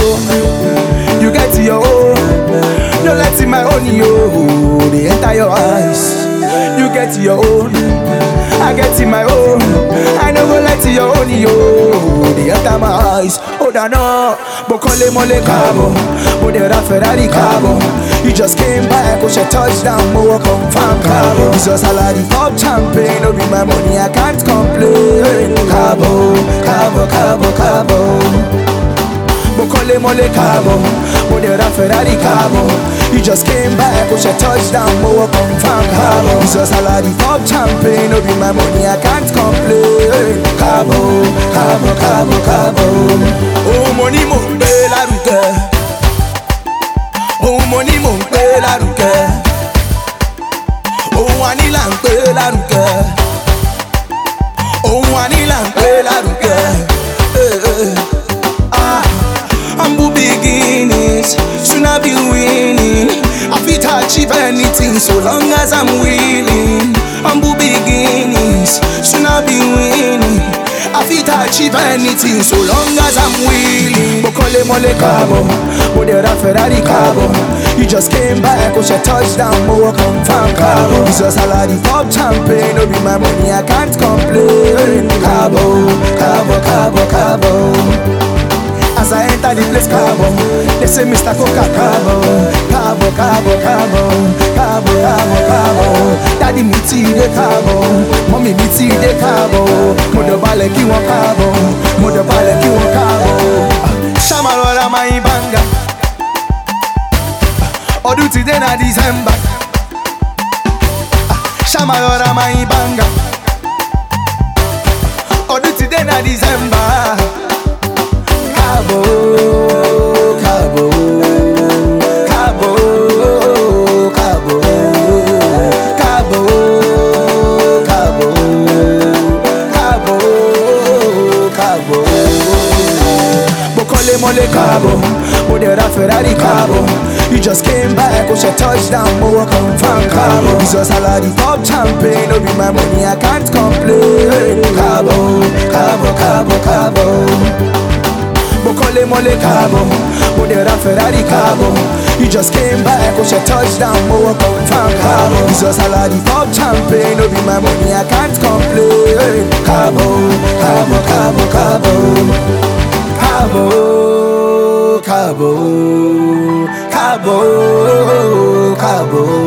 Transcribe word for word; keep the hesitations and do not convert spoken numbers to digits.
own. You get your own. No let in my own, yo. They enter your eyes. You get your own. I get in my own. I no go let your own, yo. They enter my eyes. Oh, da no. Bokole mole cabo. Bodera Ferrari cabo. You just came back, push a touchdown, more confirm cabo. It's your salary, top champagne. No be my money, I can't complain. Cabo, cabo, cabo, cabo. Bokole mole cabo. Bodera Ferrari cabo. You just came back, push a touchdown, more confirm cabo. It's your salary, top champagne. No be my money, I can't complain. Cabo, cabo, cabo, cabo. Oh, money, mo, la rue. Oh, money, mo, la rue. Oh, wanila, la rue. Oh, wanila, la rue. Ah, humble beginnings, soon I'll be winning. I fit achieve anything so long as I'm willing. Humble beginnings, soon I'll be winning. I fit achieve anything so long as I'm willing. Bokole mole cabo, Bodera Ferrari cabo. You just came back, push a touchdown, more confirm cabo. It's your salary, top champagne. No be my money, I can't complain. Cabo, cabo, cabo, cabo. As I enter the place, cabo, they say Mister Coca cabo, cabo, cabo, cabo, cabo, cabo, cabo. Daddy me tea de cabo, mommy me tea de cabo. Modo bale ki won cabo, modo bale ki won cabo. Shamalora my banga, odu ti de na December. Shamalora my banga, odu ti de na December. Cabo, cabo, cabo, cabo, cabo, cabo, cabo, cabo. Bokole mole cabo, Bodera Ferrari cabo. You just came back, push a touchdown, more confirm cabo. It's your salary, top champagne. No be my money, I can't complain. Cabo, cabo, cabo, cabo. Bokole mole cabo, Bodera Ferrari cabo. You just came back, push a touchdown, more confirm cabo. It's your salary, top champagne. No be my money, I can't complain. Cabo, cabo, cabo, cabo. Cabo, cabo, cabo, cabo.